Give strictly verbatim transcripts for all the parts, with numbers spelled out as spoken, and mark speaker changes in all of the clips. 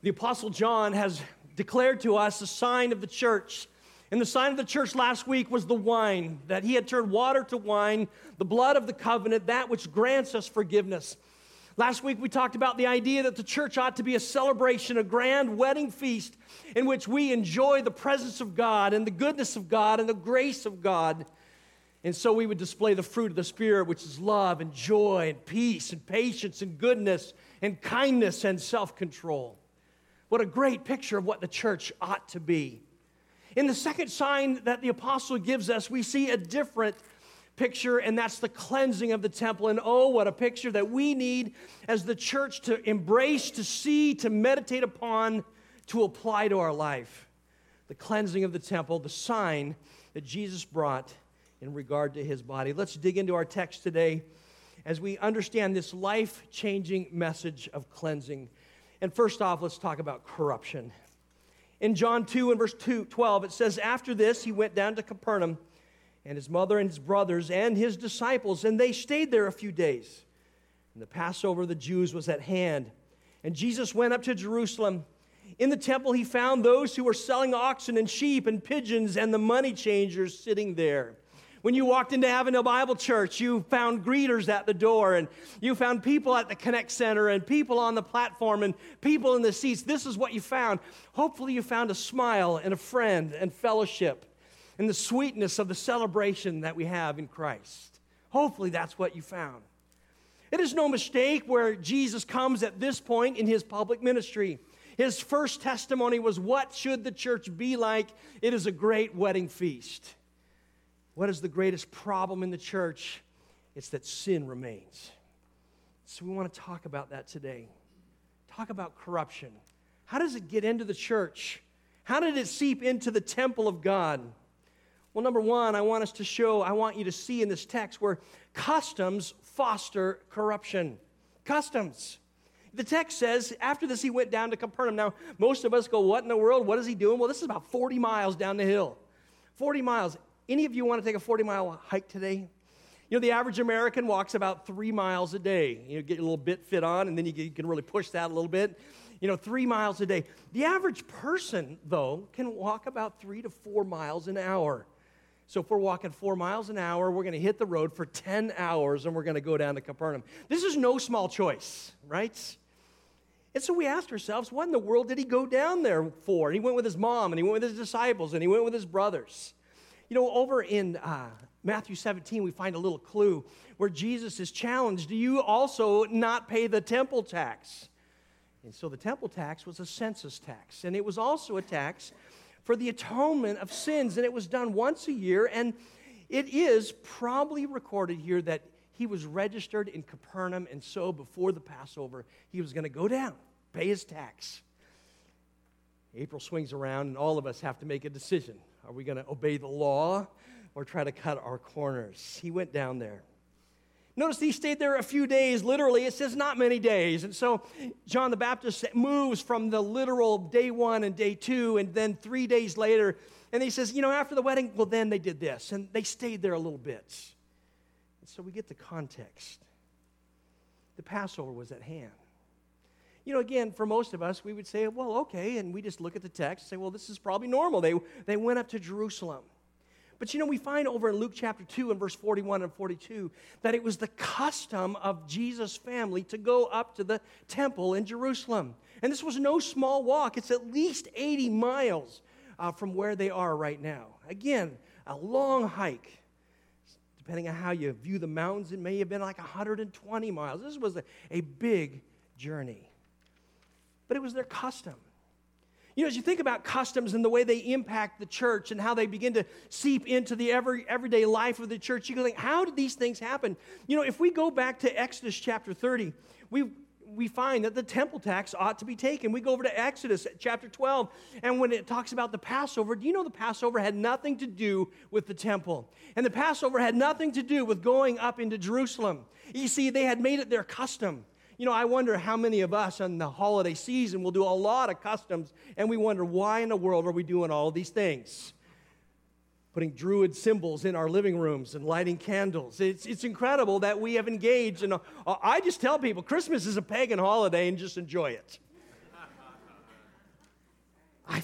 Speaker 1: The Apostle John has declared to us the sign of the church. And the sign of the church last week was the wine, that he had turned water to wine, the blood of the covenant, that which grants us forgiveness. Last week we talked about the idea that the church ought to be a celebration, a grand wedding feast in which we enjoy the presence of God and the goodness of God and the grace of God. And so we would display the fruit of the Spirit, which is love and joy and peace and patience and goodness and kindness and self-control. What a great picture of what the church ought to be. In the second sign that the apostle gives us, we see a different picture, and that's the cleansing of the temple. And oh, what a picture that we need as the church to embrace, to see, to meditate upon, to apply to our life. The cleansing of the temple, the sign that Jesus brought in regard to his body. Let's dig into our text today as we understand this life-changing message of cleansing. And first off, let's talk about corruption. In John two and verse two, twelve, it says, "After this, he went down to Capernaum, and his mother and his brothers and his disciples, and they stayed there a few days. And the Passover of the Jews was at hand. And Jesus went up to Jerusalem. In the temple, he found those who were selling oxen and sheep and pigeons and the money changers sitting there." When you walked into Avondale Bible Church, you found greeters at the door, and you found people at the Connect Center, and people on the platform, and people in the seats. This is what you found. Hopefully you found a smile and a friend and fellowship and the sweetness of the celebration that we have in Christ. Hopefully that's what you found. It is no mistake where Jesus comes at this point in his public ministry. His first testimony was, what should the church be like? It is a great wedding feast. What is the greatest problem in the church? It's that sin remains. So we want to talk about that today. Talk about corruption. How does it get into the church? How did it seep into the temple of God? Well, number one, I want us to show, I want you to see in this text where customs foster corruption. Customs. The text says, after this he went down to Capernaum. Now, most of us go, what in the world? What is he doing? Well, this is about forty miles down the hill. forty miles. Any of you want to take a forty-mile hike today? You know, the average American walks about three miles a day. You know, get a little bit fit on, and then you, get, you can really push that a little bit. You know, three miles a day. The average person, though, can walk about three to four miles an hour. So if we're walking four miles an hour, we're going to hit the road for ten hours, and we're going to go down to Capernaum. This is no small choice, right? And so we asked ourselves, what in the world did he go down there for? And he went with his mom, and he went with his disciples, and he went with his brothers. You know, over in uh, Matthew seventeen, we find a little clue where Jesus is challenged. Do you also not pay the temple tax? And so the temple tax was a census tax, and it was also a tax for the atonement of sins, and it was done once a year, and it is probably recorded here that he was registered in Capernaum, and so before the Passover, he was going to go down, pay his tax. April swings around, and all of us have to make a decision. Are we going to obey the law or try to cut our corners? He went down there. Notice he stayed there a few days. Literally, it says not many days. And so John the Baptist moves from the literal day one and day two, and then three days later, and he says, you know, after the wedding, well, then they did this, and they stayed there a little bit. And so we get the context. The Passover was at hand. You know, again, for most of us, we would say, well, okay, and we just look at the text and say, well, this is probably normal. They, they went up to Jerusalem. But, you know, we find over in Luke chapter two and verse forty-one and forty-two that it was the custom of Jesus' family to go up to the temple in Jerusalem. And this was no small walk. It's at least eighty miles uh, from where they are right now. Again, a long hike. Depending on how you view the mountains, it may have been like one hundred twenty miles. This was a, a big journey. But it was their custom. You know, as you think about customs and the way they impact the church and how they begin to seep into the every, everyday life of the church, you can think, how did these things happen? You know, if we go back to Exodus chapter thirty, we we find that the temple tax ought to be taken. We go over to Exodus chapter twelve, and when it talks about the Passover, do you know the Passover had nothing to do with the temple? And the Passover had nothing to do with going up into Jerusalem. You see, they had made it their custom. You know, I wonder how many of us on the holiday season will do a lot of customs, and we wonder, why in the world are we doing all of these things? Putting Druid symbols in our living rooms and lighting candles. It's, it's incredible that we have engaged. And I just tell people, Christmas is a pagan holiday, and just enjoy it.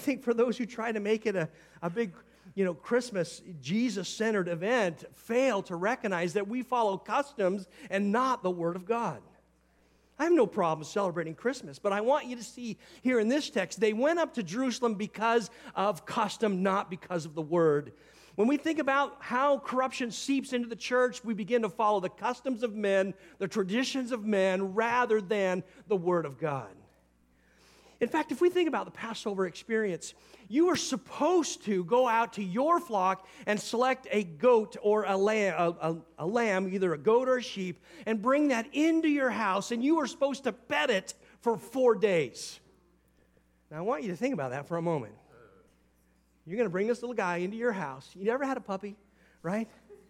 Speaker 1: think for those who try to make it a, a big, you know, Christmas, Jesus-centered event, fail to recognize that we follow customs and not the Word of God. I have no problem celebrating Christmas, but I want you to see here in this text, they went up to Jerusalem because of custom, not because of the Word. When we think about how corruption seeps into the church, we begin to follow the customs of men, the traditions of men, rather than the Word of God. In fact, if we think about the Passover experience, you were supposed to go out to your flock and select a goat or a lamb, a, a, a lamb, either a goat or a sheep, and bring that into your house, and you were supposed to pet it for four days. Now, I want you to think about that for a moment. You're going to bring this little guy into your house. You never had a puppy, right?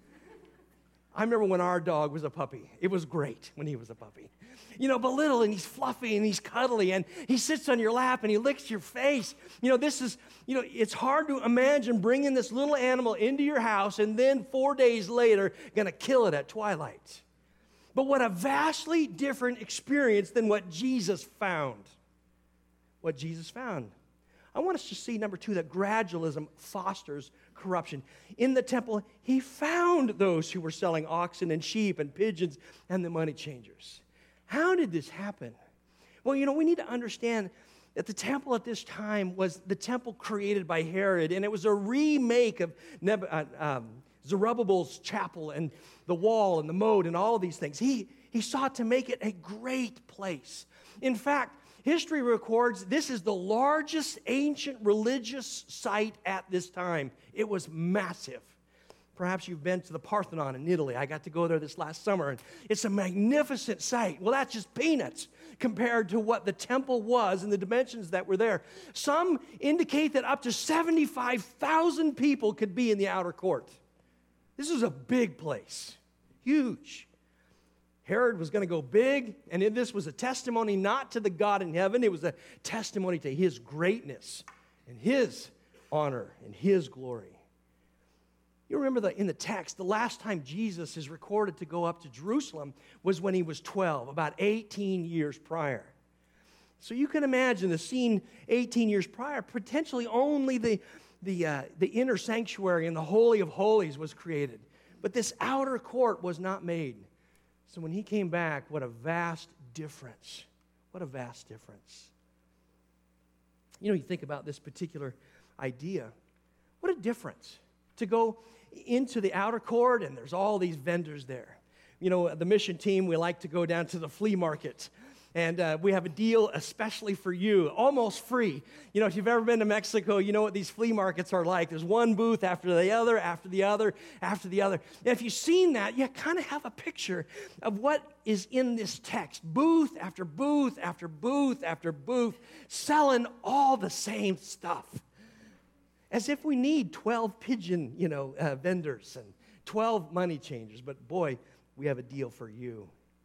Speaker 1: I remember when our dog was a puppy. It was great when he was a puppy. You know, but little, and he's fluffy, and he's cuddly, and he sits on your lap, and he licks your face. You know, this is, you know, it's hard to imagine bringing this little animal into your house, and then four days later, going to kill it at twilight. But what a vastly different experience than what Jesus found. What Jesus found. I want us to see, number two, that gradualism fosters corruption. In the temple, he found those who were selling oxen and sheep and pigeons and the money changers. How did this happen? Well, you know, we need to understand that the temple at this time was the temple created by Herod, and it was a remake of Neb- uh, um, Zerubbabel's chapel and the wall and the moat and all of these things. He, he sought to make it a great place. In fact, history records this is the largest ancient religious site at this time. It was massive. Perhaps you've been to the Parthenon in Italy. I got to go there this last summer, and it's a magnificent site. Well, that's just peanuts compared to what the temple was and the dimensions that were there. Some indicate that up to seventy-five thousand people could be in the outer court. This is a big place, huge. Herod was going to go big, and this was a testimony not to the God in heaven. It was a testimony to his greatness and his honor and his glory. You remember that in the text, the last time Jesus is recorded to go up to Jerusalem was when he was twelve, about eighteen years prior. So you can imagine the scene eighteen years prior, potentially only the, the, uh, the inner sanctuary and the Holy of Holies was created. But this outer court was not made. So when he came back, what a vast difference. What a vast difference. You know, you think about this particular idea. What a difference to go into the outer court, and there's all these vendors there. You know, the mission team, we like to go down to the flea market. And uh, we have a deal especially for you, almost free. You know, if you've ever been to Mexico, you know what these flea markets are like. There's one booth after the other, after the other, after the other. And if you've seen that, you kind of have a picture of what is in this text. Booth after booth after booth after booth, selling all the same stuff. As if we need twelve pigeon, you know, uh, vendors and twelve money changers. But boy, we have a deal for you.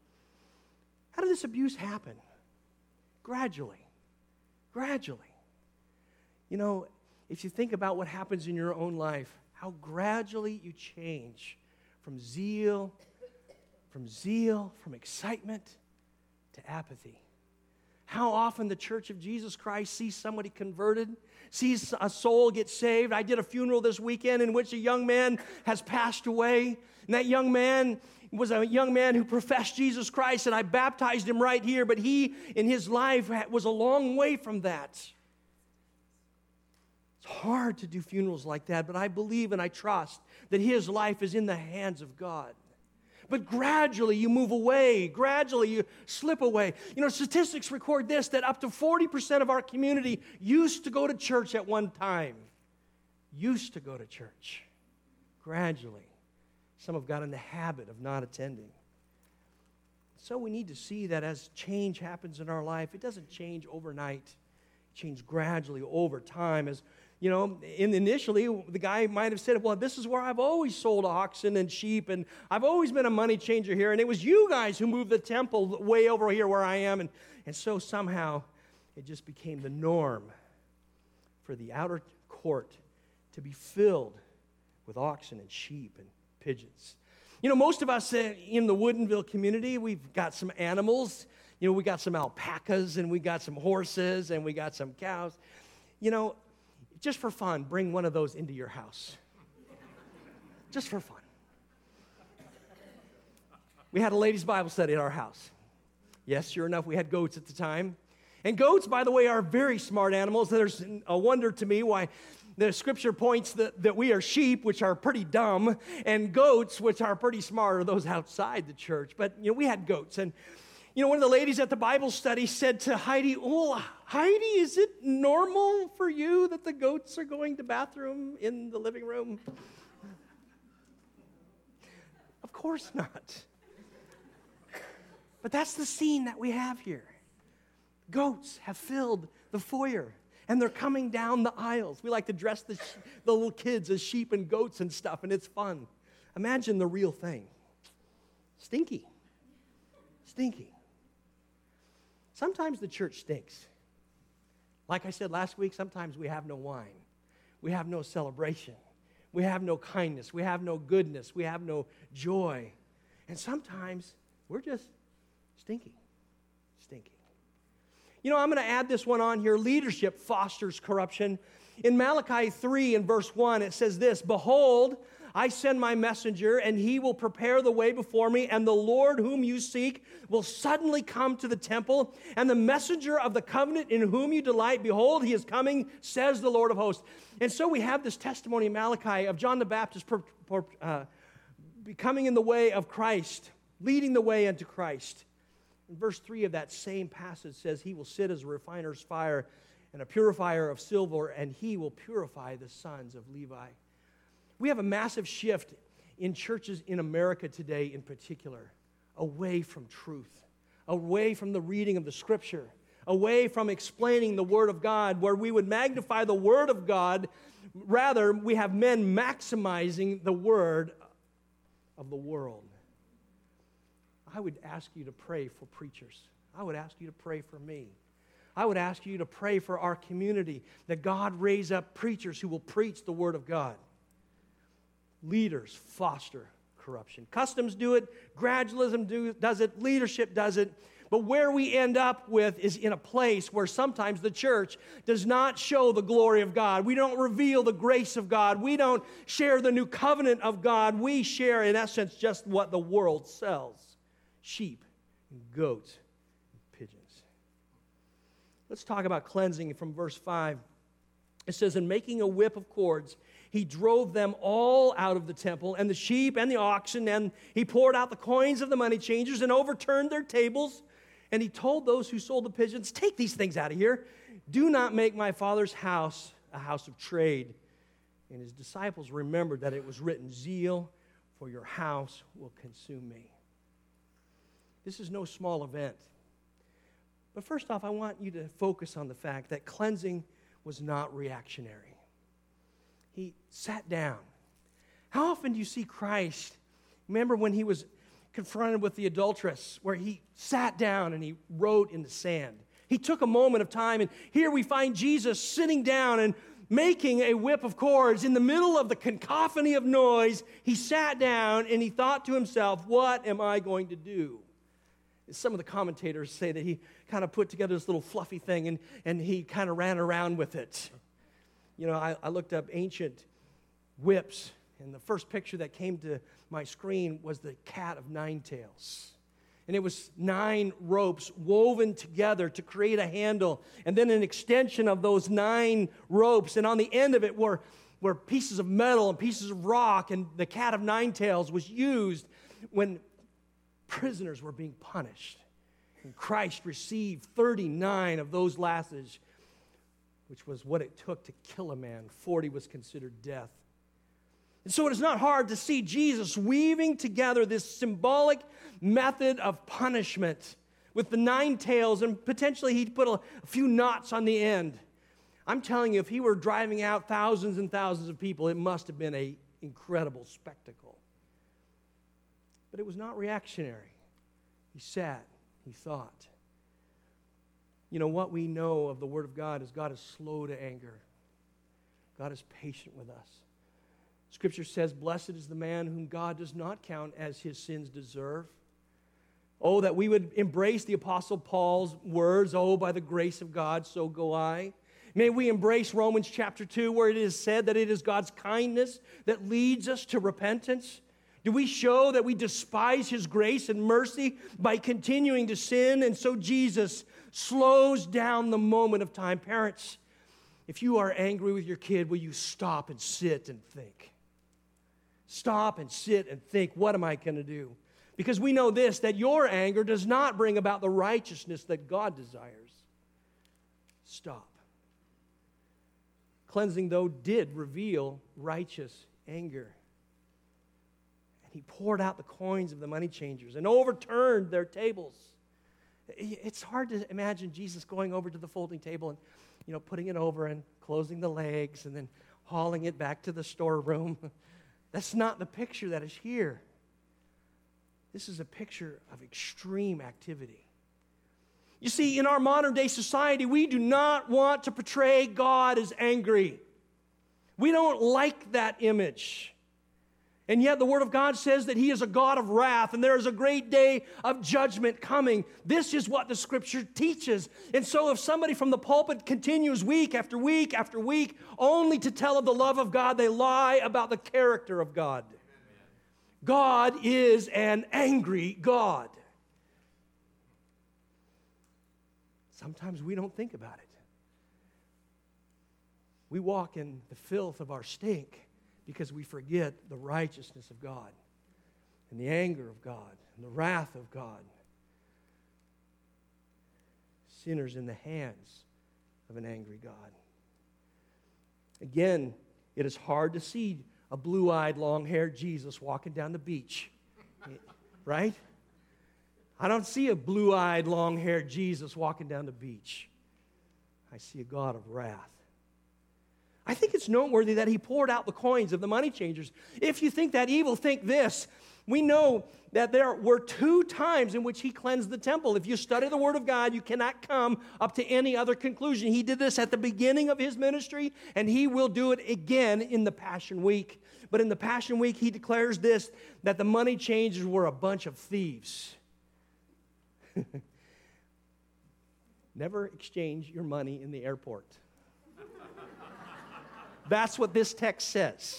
Speaker 1: How did this abuse happen? Gradually. Gradually. You know, if you think about what happens in your own life, how gradually you change from zeal, from zeal, from excitement to apathy. How often the Church of Jesus Christ sees somebody converted, sees a soul get saved. I did a funeral this weekend in which a young man has passed away, and that young man was a young man who professed Jesus Christ, and I baptized him right here, but he, in his life, was a long way from that. It's hard to do funerals like that, but I believe and I trust that his life is in the hands of God. But gradually you move away. Gradually you slip away. You know, statistics record this, that up to forty percent of our community used to go to church at one time. Used to go to church. Gradually. Some have got in the habit of not attending. So we need to see that as change happens in our life, it doesn't change overnight. It changes gradually over time. As you know, in initially, the guy might have said, well, this is where I've always sold oxen and sheep, and I've always been a money changer here, and it was you guys who moved the temple way over here where I am. And, and so somehow it just became the norm for the outer court to be filled with oxen and sheep and pigeons. You know, most of us in the Woodinville community, we've got some animals. You know, we got some alpacas, and we got some horses, and we got some cows. You know, just for fun, bring one of those into your house. Just for fun. We had a ladies' Bible study at our house. Yes, sure enough, we had goats at the time. And goats, by the way, are very smart animals. There's a wonder to me why the scripture points that, that we are sheep, which are pretty dumb, and goats, which are pretty smart, are those outside the church. But, you know, we had goats. And, you know, one of the ladies at the Bible study said to Heidi, "Oh, Heidi, is it normal for you that the goats are going to bathroom in the living room?" Of course not. But that's the scene that we have here. Goats have filled the foyer, and they're coming down the aisles. We like to dress the, the little kids as sheep and goats and stuff, and it's fun. Imagine the real thing. Stinky. Stinky. Sometimes the church stinks. Like I said last week, sometimes we have no wine. We have no celebration. We have no kindness. We have no goodness. We have no joy. And sometimes we're just stinky. Stinky. You know, I'm going to add this one on here. Leadership fosters corruption. In Malachi three and verse one, it says this, "Behold, I send my messenger, and he will prepare the way before me, and the Lord whom you seek will suddenly come to the temple, and the messenger of the covenant in whom you delight, behold, he is coming, says the Lord of hosts." And so we have this testimony in Malachi of John the Baptist per, per, uh, becoming in the way of Christ, leading the way unto Christ. In verse three of that same passage says, "He will sit as a refiner's fire and a purifier of silver, and he will purify the sons of Levi." We have a massive shift in churches in America today in particular, away from truth, away from the reading of the Scripture, away from explaining the Word of God, where we would magnify the Word of God. Rather, we have men maximizing the Word of the world. I would ask you to pray for preachers. I would ask you to pray for me. I would ask you to pray for our community, that God raise up preachers who will preach the Word of God. Leaders foster corruption. Customs do it, gradualism do, does it, leadership does it. But where we end up with is in a place where sometimes the church does not show the glory of God. We don't reveal the grace of God. We don't share the new covenant of God. We share, in essence, just what the world sells. Sheep and goats and pigeons. Let's talk about cleansing from verse five. It says, "In making a whip of cords, he drove them all out of the temple, and the sheep and the oxen, and he poured out the coins of the money changers and overturned their tables. And he told those who sold the pigeons, 'Take these things out of here. Do not make my Father's house a house of trade.' And his disciples remembered that it was written, 'Zeal for your house will consume me.'" This is no small event. But first off, I want you to focus on the fact that cleansing was not reactionary. He sat down. How often do you see Christ? Remember when he was confronted with the adulteress, where he sat down and he wrote in the sand. He took a moment of time, and here we find Jesus sitting down and making a whip of cords. In the middle of the cacophony of noise, he sat down and he thought to himself, "What am I going to do?" Some of the commentators say that he kind of put together this little fluffy thing, and, and he kind of ran around with it. You know, I, I looked up ancient whips, and the first picture that came to my screen was the cat of nine tails. And it was nine ropes woven together to create a handle, and then an extension of those nine ropes. And on the end of it were, were pieces of metal and pieces of rock, and the cat of nine tails was used when prisoners were being punished. And Christ received thirty-nine of those lashes, which was what it took to kill a man. forty was considered death. And so it is not hard to see Jesus weaving together this symbolic method of punishment with the nine tails, and potentially he'd put a, a few knots on the end. I'm telling you, if he were driving out thousands and thousands of people, it must have been an incredible spectacle. But it was not reactionary. He sat, he thought. You know, what we know of the Word of God is God is slow to anger. God is patient with us. Scripture says, "Blessed is the man whom God does not count as his sins deserve." Oh, that we would embrace the Apostle Paul's words, "Oh, by the grace of God, so go I." May we embrace Romans chapter two, where it is said that it is God's kindness that leads us to repentance. Do we show that we despise His grace and mercy by continuing to sin? And so Jesus slows down the moment of time. Parents, if you are angry with your kid, will you stop and sit and think? Stop and sit and think, what am I going to do? Because we know this, that your anger does not bring about the righteousness that God desires. Stop. Cleansing, though, did reveal righteous anger. And He poured out the coins of the money changers and overturned their tables. It's hard to imagine Jesus going over to the folding table and, you know, putting it over and closing the legs and then hauling it back to the storeroom. That's not the picture that is here. This is a picture of extreme activity. You see, in our modern day society, we do not want to portray God as angry. We don't like that image. And yet the Word of God says that He is a God of wrath, and there is a great day of judgment coming. This is what the Scripture teaches. And so if somebody from the pulpit continues week after week after week only to tell of the love of God, they lie about the character of God. God is an angry God. Sometimes we don't think about it. We walk in the filth of our stink because we forget the righteousness of God and the anger of God and the wrath of God. Sinners in the hands of an angry God. Again, it is hard to see a blue-eyed, long-haired Jesus walking down the beach, right? I don't see a blue-eyed, long-haired Jesus walking down the beach. I see a God of wrath. I think it's noteworthy that He poured out the coins of the money changers. If you think that evil, think this. We know that there were two times in which He cleansed the temple. If you study the Word of God, you cannot come up to any other conclusion. He did this at the beginning of His ministry, and He will do it again in the Passion Week. But in the Passion Week, He declares this, that the money changers were a bunch of thieves. Never exchange your money in the airport. That's what this text says.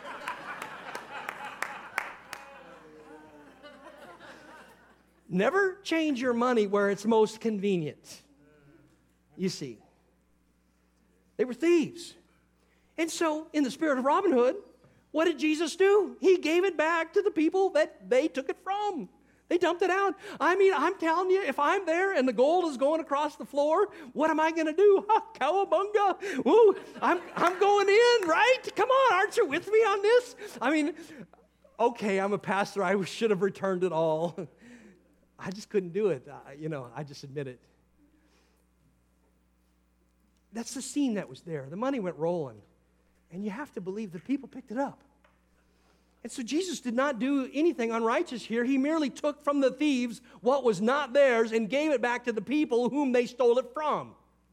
Speaker 1: Never change your money where it's most convenient. You see, they were thieves. And so, in the spirit of Robin Hood, what did Jesus do? He gave it back to the people that they took it from. They dumped it out. I mean, I'm telling you, if I'm there and the gold is going across the floor, what am I going to do? Ha, cowabunga. Ooh, I'm, I'm going in, right? Come on, aren't you with me on this? I mean, okay, I'm a pastor. I should have returned it all. I just couldn't do it. I, you know, I just admit it. That's the scene that was there. The money went rolling. And you have to believe the people picked it up. And so Jesus did not do anything unrighteous here. He merely took from the thieves what was not theirs and gave it back to the people whom they stole it from.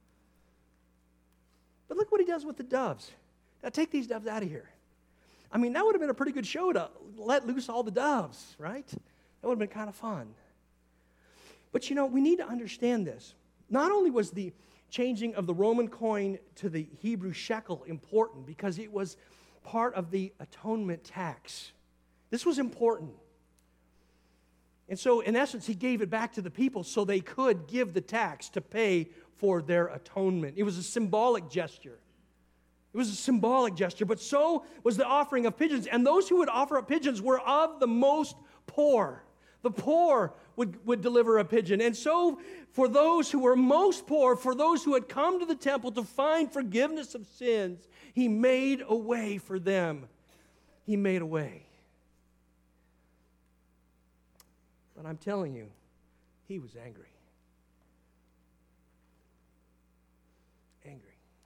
Speaker 1: But look what He does with the doves. Now take these doves out of here. I mean, that would have been a pretty good show to let loose all the doves, right? That would have been kind of fun. But you know, we need to understand this. Not only was the changing of the Roman coin to the Hebrew shekel important because it was part of the atonement tax. This was important. And so, in essence, He gave it back to the people so they could give the tax to pay for their atonement. It was a symbolic gesture. It was a symbolic gesture, but so was the offering of pigeons. And those who would offer up pigeons were of the most poor. The poor would, would deliver a pigeon. And so, for those who were most poor, for those who had come to the temple to find forgiveness of sins, He made a way for them. He made a way. But I'm telling you, He was angry. Angry.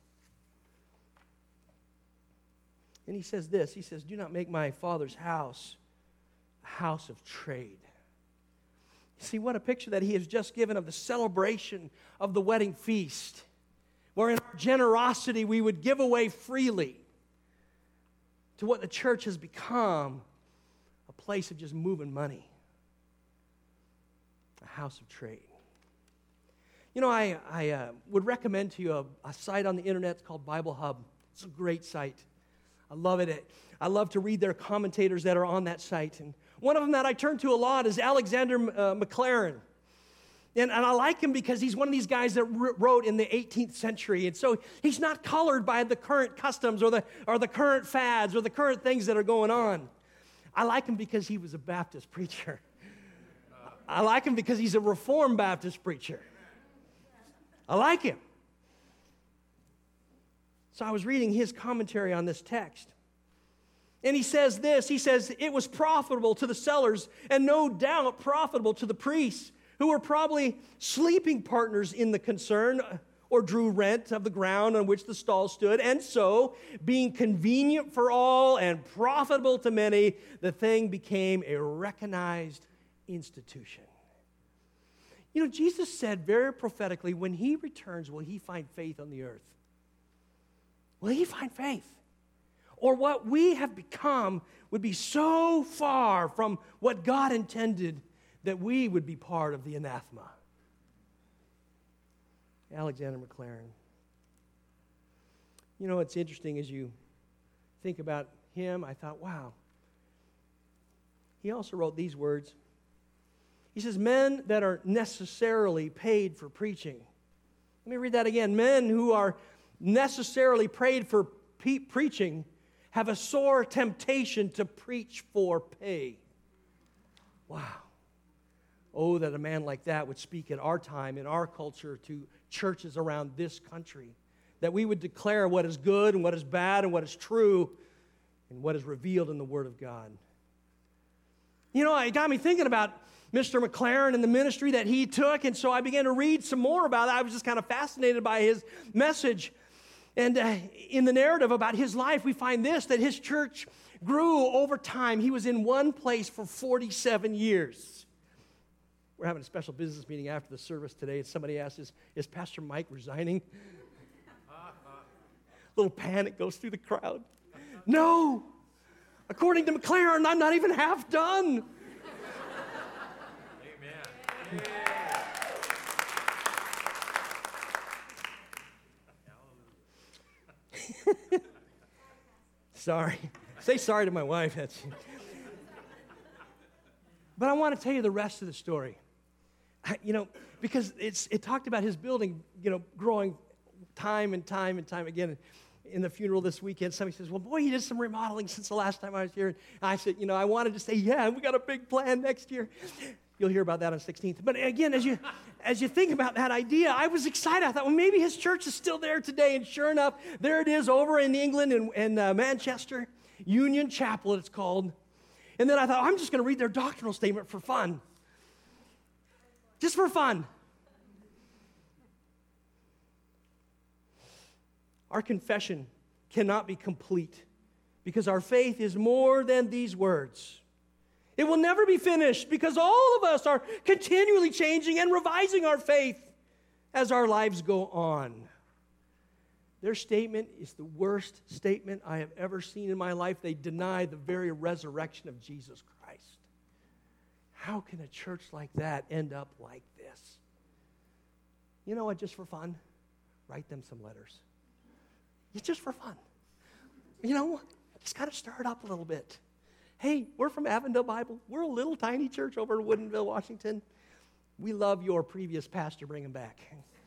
Speaker 1: And He says this, He says, "Do not make my Father's house a house of trade." See, what a picture that He has just given of the celebration of the wedding feast, where in our generosity we would give away freely to what the church has become, a place of just moving money, a house of trade. You know, I, I uh, would recommend to you a, a site on the internet called Bible Hub. It's a great site. I love it. I love to read their commentators that are on that site. And one of them that I turn to a lot is Alexander uh, Maclaren. And, and I like him because he's one of these guys that wrote in the eighteenth century. And so he's not colored by the current customs or the, or the current fads or the current things that are going on. I like him because he was a Baptist preacher. I like him because he's a Reformed Baptist preacher. I like him. So I was reading his commentary on this text. And he says this, he says, it was profitable to the sellers and no doubt profitable to the priests, who were probably sleeping partners in the concern or drew rent of the ground on which the stall stood. And so, being convenient for all and profitable to many, the thing became a recognized institution. You know, Jesus said very prophetically, when he returns, will he find faith on the earth? Will he find faith? Or what we have become would be so far from what God intended that we would be part of the anathema. Alexander Maclaren. You know, it's interesting as you think about him, I thought, wow. He also wrote these words. He says, men that are necessarily paid for preaching. Let me read that again. Men who are necessarily paid for pe- preaching have a sore temptation to preach for pay. Wow. Oh, that a man like that would speak in our time, in our culture, to churches around this country. That we would declare what is good and what is bad and what is true and what is revealed in the Word of God. You know, it got me thinking about Mister Maclaren and the ministry that he took, and so I began to read some more about it. I was just kind of fascinated by his message. And uh, in the narrative about his life, we find this, that his church grew over time. He was in one place for forty-seven years. We're having a special business meeting after the service today, and somebody asked, is, is Pastor Mike resigning? A little panic goes through the crowd. No! According to Maclaren, I'm not even half done. Amen. Sorry. Say sorry to my wife. That's... But I want to tell you the rest of the story. You know, because it's it talked about his building, you know, growing time and time and time again. In the funeral this weekend, somebody says, well, boy, he did some remodeling since the last time I was here. And I said, you know, I wanted to say, yeah, we got a big plan next year. You'll hear about that on the sixteenth. But again, as you as you think about that idea, I was excited. I thought, well, maybe his church is still there today. And sure enough, there it is over in England and in, in uh, Manchester, Union Chapel, it's called. And then I thought, I'm just going to read their doctrinal statement for fun. Just for fun. Our confession cannot be complete because our faith is more than these words. It will never be finished because all of us are continually changing and revising our faith as our lives go on. Their statement is the worst statement I have ever seen in my life. They deny the very resurrection of Jesus Christ. How can a church like that end up like this? You know what, just for fun, write them some letters. It's just for fun. You know, just kind of stir it up a little bit. Hey, we're from Avondale Bible. We're a little tiny church over in Woodinville, Washington. We love your previous pastor. Bring him back.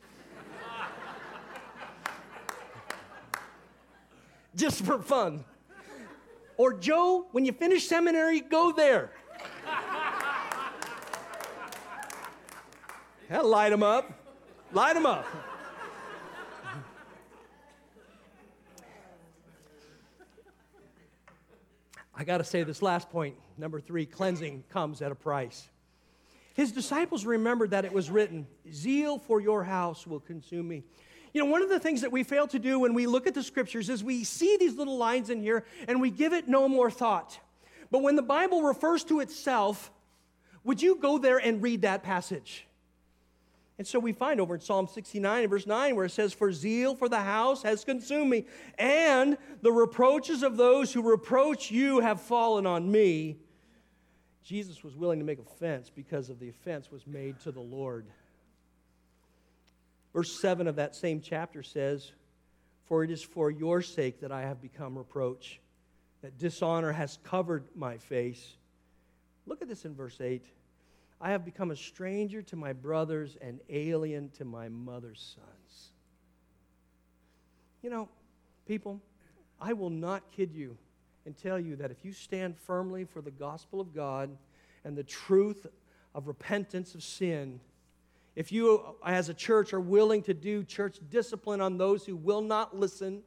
Speaker 1: Just for fun. Or, Joe, when you finish seminary, go there. That'll light them up. Light them up. I got to say this last point, number three, cleansing comes at a price. His disciples remembered that it was written, zeal for your house will consume me. You know, one of the things that we fail to do when we look at the scriptures is we see these little lines in here and we give it no more thought. But when the Bible refers to itself, would you go there and read that passage? And so we find over in Psalm sixty-nine and verse nine where it says, for zeal for the house has consumed me, and the reproaches of those who reproach you have fallen on me. Jesus was willing to make offense because of the offense was made to the Lord. Verse seven of that same chapter says, "For it is for your sake that I have become reproach, that dishonor has covered my face." Look at this in verse eight. "I have become a stranger to my brothers and alien to my mother's sons." You know, people, I will not kid you and tell you that if you stand firmly for the gospel of God and the truth of repentance of sin, if you as a church are willing to do church discipline on those who will not listen,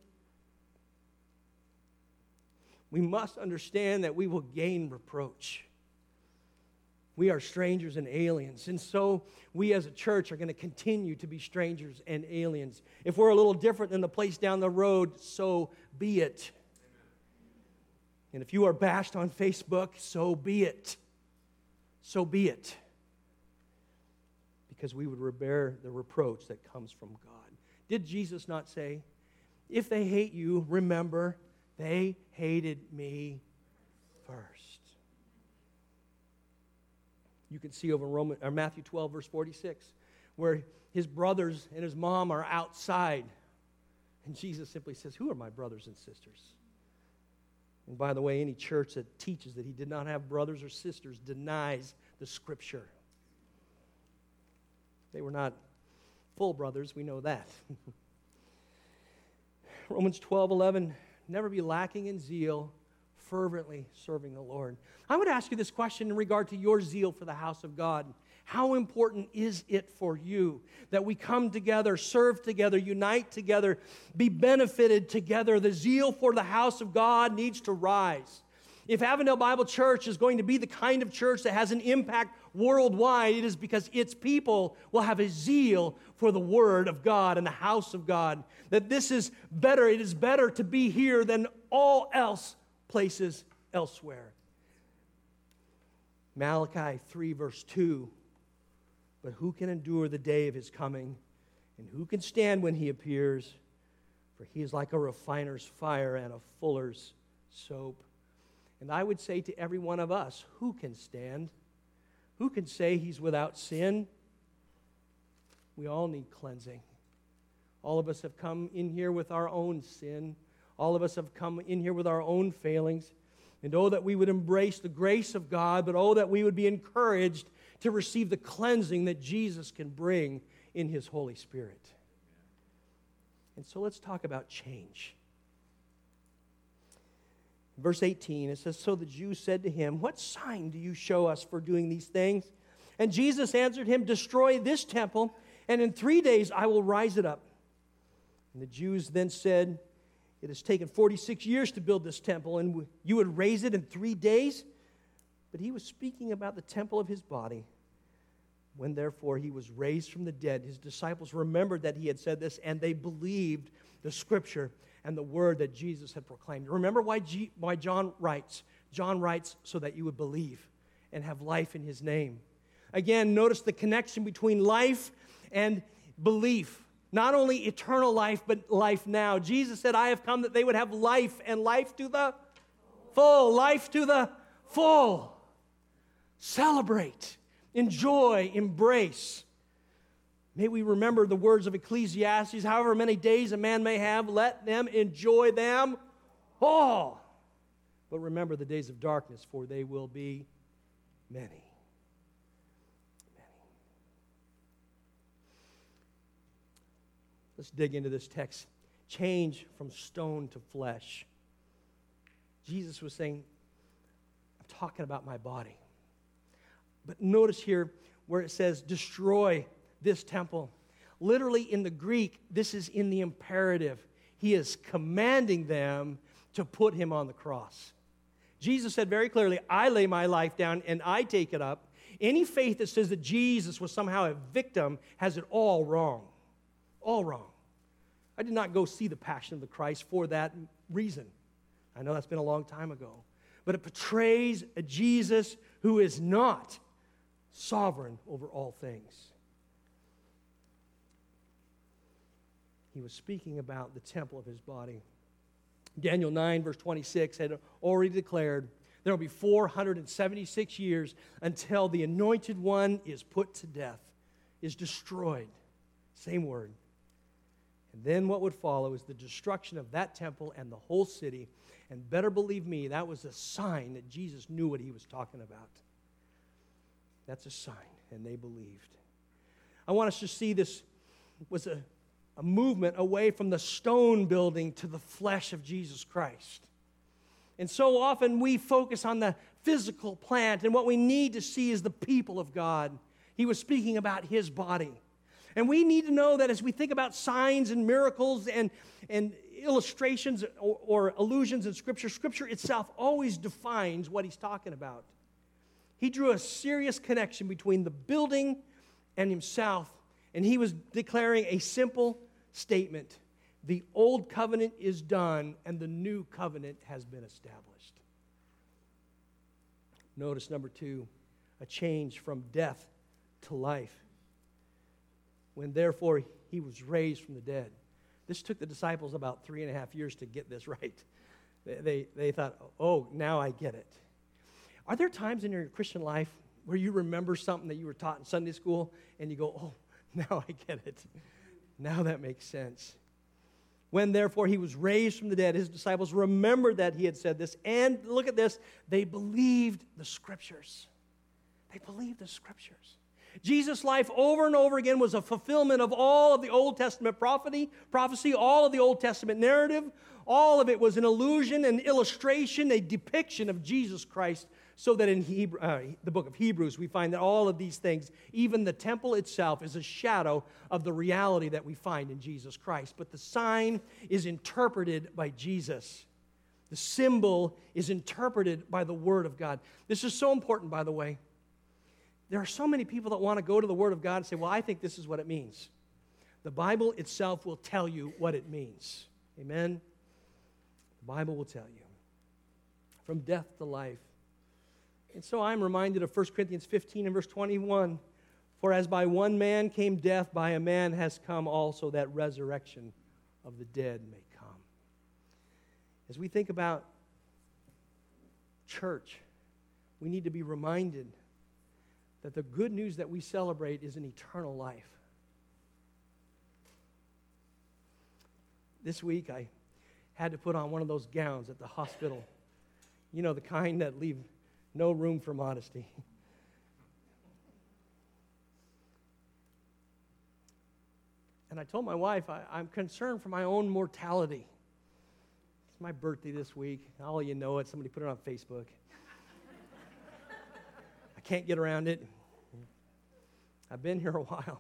Speaker 1: we must understand that we will gain reproach. We are strangers and aliens, and so we as a church are going to continue to be strangers and aliens. If we're a little different than the place down the road, so be it. And if you are bashed on Facebook, so be it. So be it. Because we would bear the reproach that comes from God. Did Jesus not say, "If they hate you, remember, they hated me first"? You can see over Roman, or Matthew twelve, verse forty-six, where his brothers and his mom are outside. And Jesus simply says, "Who are my brothers and sisters?" And by the way, any church that teaches that he did not have brothers or sisters denies the Scripture. They were not full brothers, we know that. Romans twelve eleven, "Never be lacking in zeal, fervently serving the Lord." I would ask you this question in regard to your zeal for the house of God. How important is it for you that we come together, serve together, unite together, be benefited together? The zeal for the house of God needs to rise. If Avondale Bible Church is going to be the kind of church that has an impact worldwide, it is because its people will have a zeal for the Word of God and the house of God. That this is better, it is better to be here than all else places elsewhere. Malachi three, verse two, "But who can endure the day of his coming? And who can stand when he appears? For he is like a refiner's fire and a fuller's soap." And I would say to every one of us, who can stand? Who can say he's without sin? We all need cleansing. All of us have come in here with our own sin. All of us have come in here with our own failings. And oh, that we would embrace the grace of God, but oh, that we would be encouraged to receive the cleansing that Jesus can bring in His Holy Spirit. And so let's talk about change. Verse eighteen, it says, "So the Jews said to him, 'What sign do you show us for doing these things?' And Jesus answered him, 'Destroy this temple, and in three days I will rise it up.' And the Jews then said, 'It has taken forty-six years to build this temple, and you would raise it in three days?' But he was speaking about the temple of his body. When therefore he was raised from the dead, his disciples remembered that he had said this, and they believed the Scripture and the word that Jesus had proclaimed." Remember why, G- why John writes. John writes so that you would believe and have life in his name. Again, notice the connection between life and belief. Not only eternal life, but life now. Jesus said, "I have come that they would have life, and life to the full." Life to the full. Celebrate, enjoy, embrace. May we remember the words of Ecclesiastes, "However many days a man may have, let them enjoy them all. But remember the days of darkness, for they will be many." Many. Let's dig into this text. Change from stone to flesh. Jesus was saying, I'm talking about my body. But notice here where it says, "Destroy this temple." Literally in the Greek, this is in the imperative. He is commanding them to put him on the cross. Jesus said very clearly, "I lay my life down and I take it up." Any faith that says that Jesus was somehow a victim has it all wrong. All wrong. I did not go see the Passion of the Christ for that reason. I know that's been a long time ago. But it portrays a Jesus who is not sovereign over all things. He was speaking about the temple of his body. Daniel nine, verse twenty-six, had already declared there will be four hundred seventy-six years until the Anointed One is put to death, is destroyed. Same word. And then what would follow is the destruction of that temple and the whole city. And better believe me, that was a sign that Jesus knew what he was talking about. That's a sign, and they believed. I want us to see this was a, a movement away from the stone building to the flesh of Jesus Christ. And so often we focus on the physical plant, and what we need to see is the people of God. He was speaking about his body. And we need to know that as we think about signs and miracles and, and illustrations or, or allusions in Scripture, Scripture itself always defines what he's talking about. He drew a serious connection between the building and himself, and he was declaring a simple statement. The old covenant is done, and the new covenant has been established. Notice number two, a change from death to life. When therefore he was raised from the dead. This took the disciples about three and a half years to get this right. They, they, they thought, oh, now I get it. Are there times in your Christian life where you remember something that you were taught in Sunday school and you go, oh, now I get it. Now that makes sense. When therefore he was raised from the dead, his disciples remembered that he had said this. And look at this, they believed the Scriptures. They believed the Scriptures. Jesus' life over and over again was a fulfillment of all of the Old Testament prophecy, prophecy, all of the Old Testament narrative. All of it was an illusion, an illustration, a depiction of Jesus Christ, so that in Hebrew, uh, the book of Hebrews we find that all of these things, even the temple itself, is a shadow of the reality that we find in Jesus Christ. But the sign is interpreted by Jesus. The symbol is interpreted by the Word of God. This is so important, by the way. There are so many people that want to go to the Word of God and say, well, I think this is what it means. The Bible itself will tell you what it means. Amen? The Bible will tell you. From death to life. And so I'm reminded of First Corinthians fifteen and verse twenty-one. For as by one man came death, by a man has come also that resurrection of the dead may come. As we think about church, we need to be reminded that the good news that we celebrate is an eternal life. This week I had to put on one of those gowns at the hospital. You know, the kind that leave no room for modesty. And I told my wife, I, I'm concerned for my own mortality. It's my birthday this week. All of you know it. Somebody put it on Facebook. I can't get around it. I've been here a while.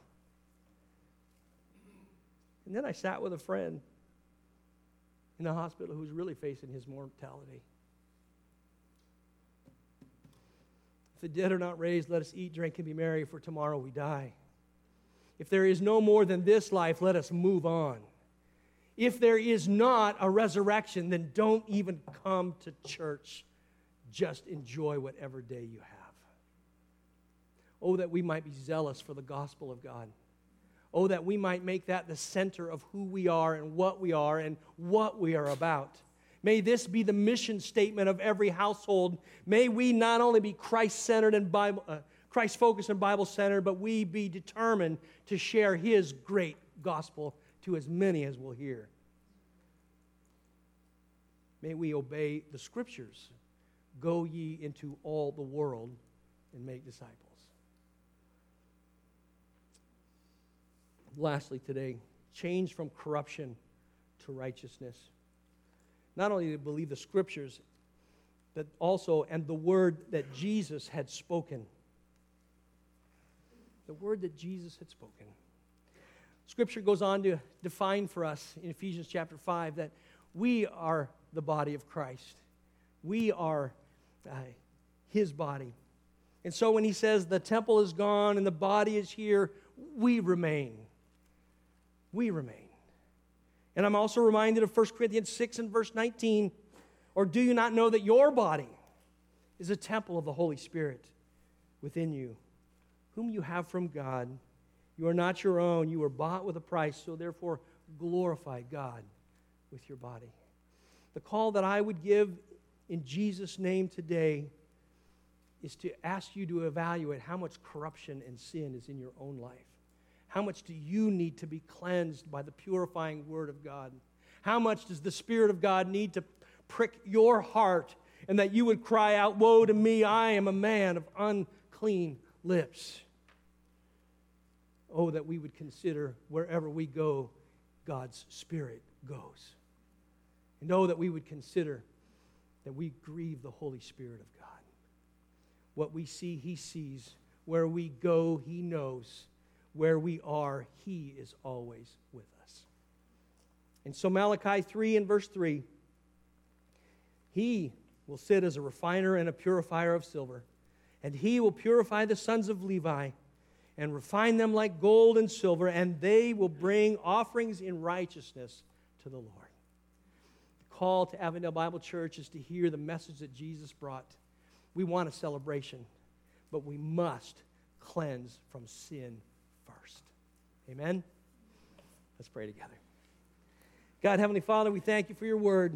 Speaker 1: And then I sat with a friend in the hospital who's really facing his mortality. If the dead are not raised, let us eat, drink, and be merry, for tomorrow we die. If there is no more than this life, let us move on. If there is not a resurrection, then don't even come to church. Just enjoy whatever day you have. Oh, that we might be zealous for the gospel of God. Oh, that we might make that the center of who we are and what we are and what we are about. May this be the mission statement of every household. May we not only be Christ-centered and Bible, uh, Christ-focused and Bible-centered, but we be determined to share His great gospel to as many as will hear. May we obey the Scriptures. Go ye into all the world and make disciples. Lastly today, change from corruption to righteousness. Not only to believe the Scriptures, but also, and the word that Jesus had spoken. The word that Jesus had spoken. Scripture goes on to define for us in Ephesians chapter five that we are the body of Christ. We are uh, His body. And so when He says the temple is gone and the body is here, we remain. We remain. And I'm also reminded of First Corinthians six and verse nineteen. Or do you not know that your body is a temple of the Holy Spirit within you, whom you have from God? You are not your own. You were bought with a price, so therefore glorify God with your body. The call that I would give in Jesus' name today is to ask you to evaluate how much corruption and sin is in your own life. How much do you need to be cleansed by the purifying Word of God? How much does the Spirit of God need to prick your heart and that you would cry out, woe to me, I am a man of unclean lips. Oh, that we would consider wherever we go, God's Spirit goes. And oh, that we would consider that we grieve the Holy Spirit of God. What we see, He sees. Where we go, He knows. Where we are, He is always with us. And so Malachi three and verse three, He will sit as a refiner and a purifier of silver, and He will purify the sons of Levi and refine them like gold and silver, and they will bring offerings in righteousness to the Lord. The call to Avondale Bible Church is to hear the message that Jesus brought. We want a celebration, but we must cleanse from sin first. Amen? Let's pray together. God, Heavenly Father, we thank You for Your word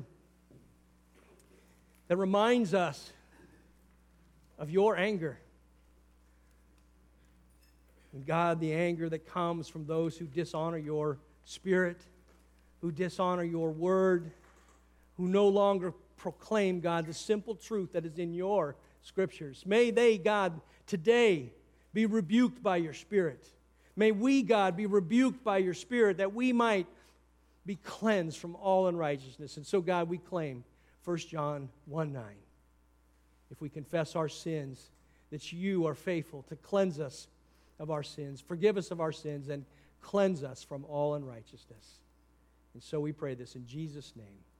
Speaker 1: that reminds us of Your anger. And God, the anger that comes from those who dishonor Your Spirit, who dishonor Your word, who no longer proclaim, God, the simple truth that is in Your Scriptures. May they, God, today be rebuked by Your Spirit. May we, God, be rebuked by Your Spirit that we might be cleansed from all unrighteousness. And so, God, we claim First John one nine. If we confess our sins, that You are faithful to cleanse us of our sins, forgive us of our sins, and cleanse us from all unrighteousness. And so we pray this in Jesus' name.